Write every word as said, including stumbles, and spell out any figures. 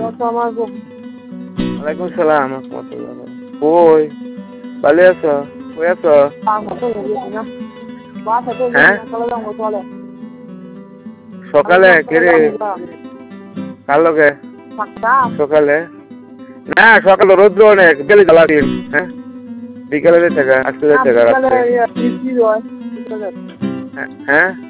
ওয়ালাইকুম সালাম রহমতুল্লাহ। কই ভালো আছো? কই আছো? হ্যাঁ সকালে কেরে কার লগে সকালে না সকালে রোদ্র অনেক বিকেলে জ্বালা দিন। হ্যাঁ বিকেলে থাকা আজকে থাকা রাত্রে। হ্যাঁ